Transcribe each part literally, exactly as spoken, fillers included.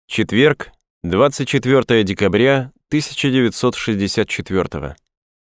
Четверг, двадцать четвёртое декабря тысяча девятьсот шестьдесят четвёртого.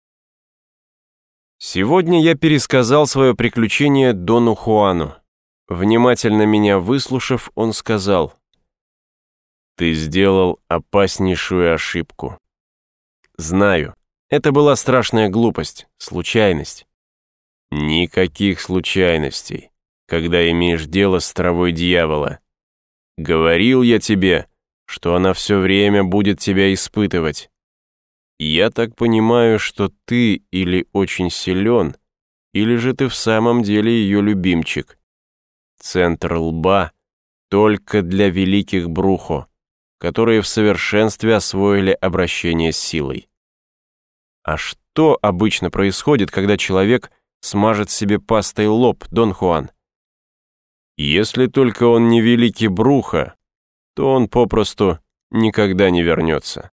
Сегодня я пересказал свое приключение Дону Хуану. Внимательно меня выслушав, он сказал: «Ты сделал опаснейшую ошибку. Знаю, это была страшная глупость, случайность. Никаких случайностей, когда имеешь дело с травой дьявола. Говорил я тебе, что она все время будет тебя испытывать. Я так понимаю, что ты или очень силен, или же ты в самом деле ее любимчик. Центр лба только для великих брухо, которые в совершенстве освоили обращение с силой. А что обычно происходит, когда человек смажет себе пастой лоб, Дон Хуан? Если только он не великий брухо, то он попросту никогда не вернется.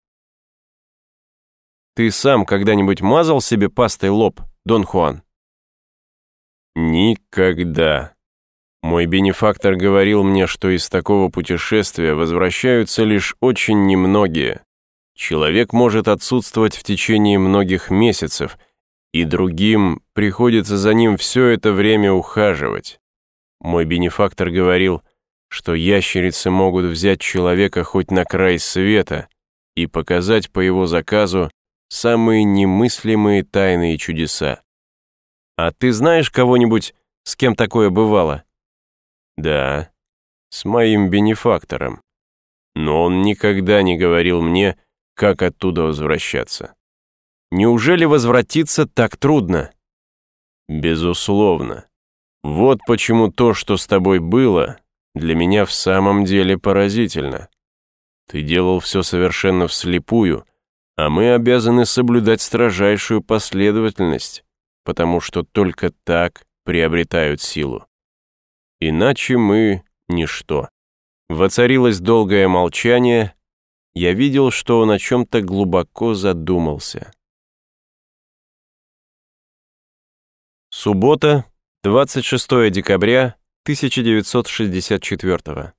Ты сам когда-нибудь мазал себе пастой лоб, Дон Хуан? Никогда. Мой бенефактор говорил мне, что из такого путешествия возвращаются лишь очень немногие. Человек может отсутствовать в течение многих месяцев, и другим приходится за ним все это время ухаживать. Мой бенефактор говорил, что ящерицы могут взять человека хоть на край света и показать по его заказу самые немыслимые тайные чудеса. А ты знаешь кого-нибудь, с кем такое бывало? Да, с моим бенефактором. Но он никогда не говорил мне, как оттуда возвращаться. Неужели возвратиться так трудно? Безусловно. Вот почему то, что с тобой было, для меня в самом деле поразительно. Ты делал все совершенно вслепую, а мы обязаны соблюдать строжайшую последовательность, потому что только так приобретают силу. Иначе мы — ничто. Воцарилось долгое молчание. Я видел, что он о чем-то глубоко задумался. Суббота, двадцать шестое декабря тысяча девятьсот шестьдесят четвёртого.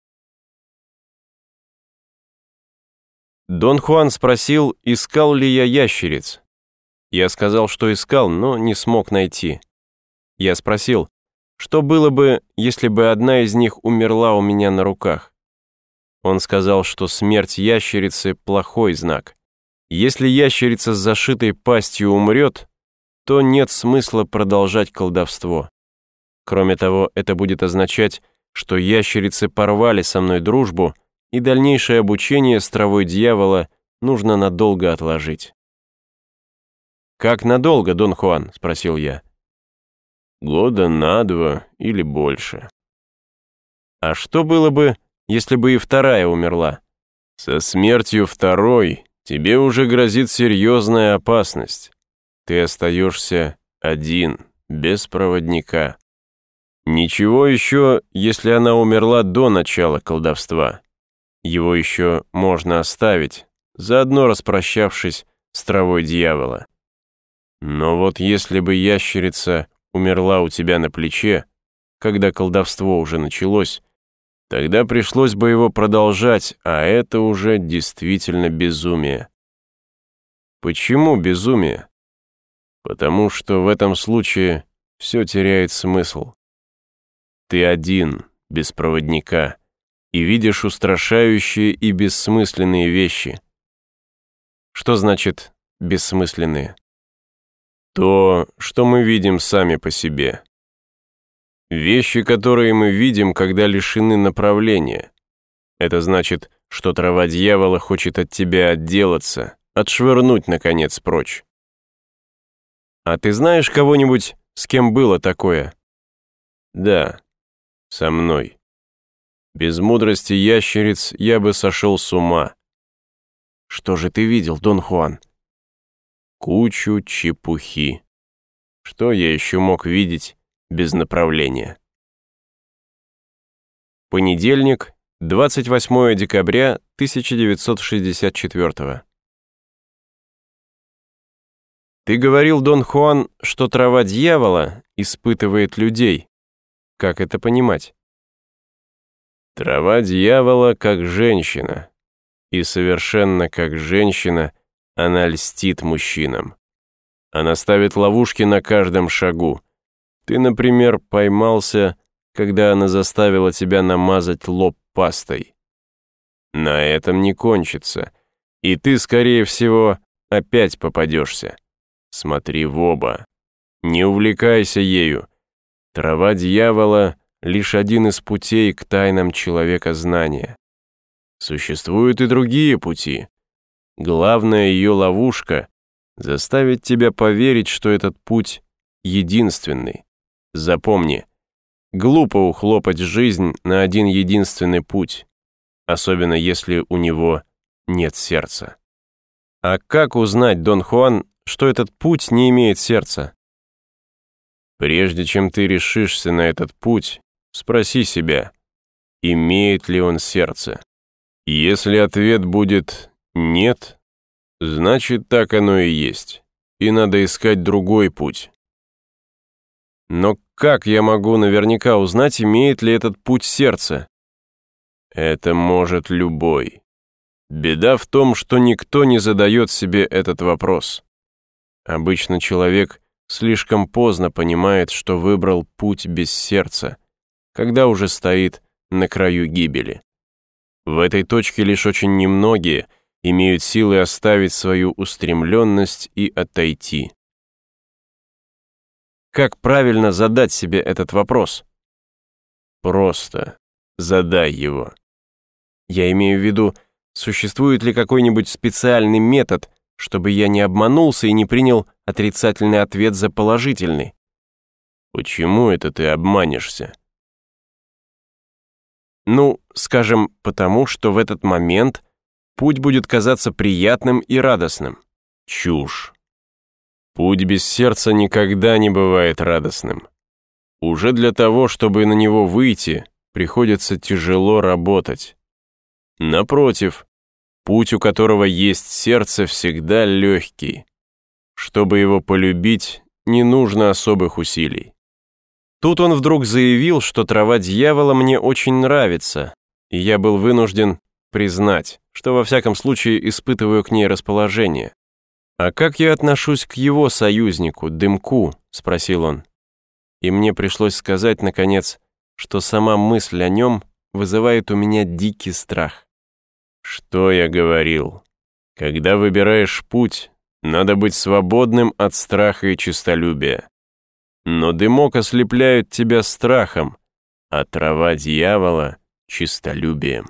Дон Хуан спросил, искал ли я ящериц. Я сказал, что искал, но не смог найти. Я спросил, что было бы, если бы одна из них умерла у меня на руках. Он сказал, что смерть ящерицы – плохой знак. Если ящерица с зашитой пастью умрет, то нет смысла продолжать колдовство. Кроме того, это будет означать, что ящерицы порвали со мной дружбу, и дальнейшее обучение с травой дьявола нужно надолго отложить. «Как надолго, Дон Хуан?» – спросил я. «Года на два или больше». «А что было бы, если бы и вторая умерла?» «Со смертью второй тебе уже грозит серьезная опасность. Ты остаешься один, без проводника. Ничего еще, если она умерла до начала колдовства. Его еще можно оставить, заодно распрощавшись с травой дьявола. Но вот если бы ящерица умерла у тебя на плече, когда колдовство уже началось, тогда пришлось бы его продолжать, а это уже действительно безумие». «Почему безумие?» «Потому что в этом случае все теряет смысл. Ты один, без проводника, и видишь устрашающие и бессмысленные вещи». «Что значит бессмысленные?» «То, что мы видим сами по себе. Вещи, которые мы видим, когда лишены направления. Это значит, что трава дьявола хочет от тебя отделаться, отшвырнуть, наконец, прочь». «А ты знаешь кого-нибудь, с кем было такое?» «Да, со мной. Без мудрости ящериц я бы сошел с ума». «Что же ты видел, Дон Хуан?» «Кучу чепухи. Что я еще мог видеть без направления?» Понедельник, двадцать восьмое декабря тысяча девятьсот шестьдесят четвёртого. Ты говорил, Дон Хуан, что трава дьявола испытывает людей. Как это понимать? Трава дьявола как женщина, и совершенно как женщина она льстит мужчинам. Она ставит ловушки на каждом шагу. Ты, например, поймался, когда она заставила тебя намазать лоб пастой. На этом не кончится, и ты, скорее всего, опять попадешься. Смотри в оба. Не увлекайся ею. Трава дьявола — лишь один из путей к тайнам человекознания. Существуют и другие пути. Главная ее ловушка — заставить тебя поверить, что этот путь единственный. Запомни, глупо ухлопать жизнь на один единственный путь, особенно если у него нет сердца. А как узнать, Дон Хуан, что этот путь не имеет сердца? Прежде чем ты решишься на этот путь, спроси себя, имеет ли он сердце. Если ответ будет «нет», значит, так оно и есть, и надо искать другой путь. Но как я могу наверняка узнать, имеет ли этот путь сердце? Это может любой. Беда в том, что никто не задает себе этот вопрос. Обычно человек слишком поздно понимает, что выбрал путь без сердца, когда уже стоит на краю гибели. В этой точке лишь очень немногие имеют силы оставить свою устремленность и отойти. Как правильно задать себе этот вопрос? Просто задай его. Я имею в виду, существует ли какой-нибудь специальный метод, чтобы я не обманулся и не принял отрицательный ответ за положительный? Почему это ты обманешься? Ну, скажем, потому что в этот момент путь будет казаться приятным и радостным. Чушь. Путь без сердца никогда не бывает радостным. Уже для того, чтобы на него выйти, приходится тяжело работать. Напротив, путь, у которого есть сердце, всегда легкий. Чтобы его полюбить, не нужно особых усилий. Тут он вдруг заявил, что трава дьявола мне очень нравится, и я был вынужден признать, что во всяком случае испытываю к ней расположение. «А как я отношусь к его союзнику, Дымку?» — спросил он. И мне пришлось сказать, наконец, что сама мысль о нем вызывает у меня дикий страх. Что я говорил? Когда выбираешь путь, надо быть свободным от страха и честолюбия. Но дымок ослепляет тебя страхом, а трава дьявола — честолюбием.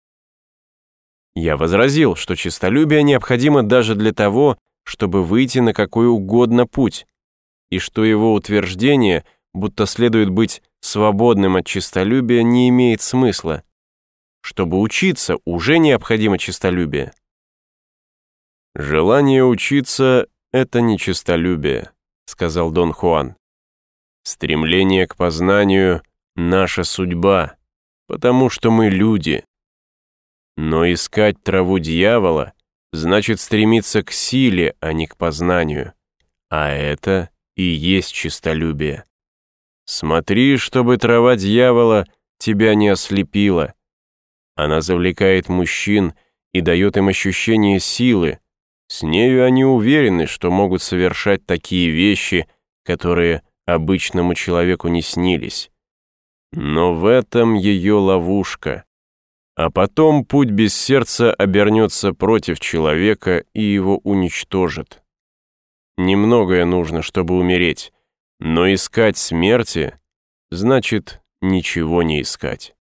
Я возразил, что честолюбие необходимо даже для того, чтобы выйти на какой угодно путь, и что его утверждение, будто следует быть свободным от честолюбия, не имеет смысла. Чтобы учиться, уже необходимо честолюбие. «Желание учиться — это не честолюбие», — сказал Дон Хуан. «Стремление к познанию — наша судьба, потому что мы люди. Но искать траву дьявола значит стремиться к силе, а не к познанию. А это и есть честолюбие. Смотри, чтобы трава дьявола тебя не ослепила. Она завлекает мужчин и дает им ощущение силы. С нею они уверены, что могут совершать такие вещи, которые обычному человеку не снились. Но в этом ее ловушка. А потом путь без сердца обернется против человека и его уничтожит. Немногое нужно, чтобы умереть, но искать смерти значит ничего не искать.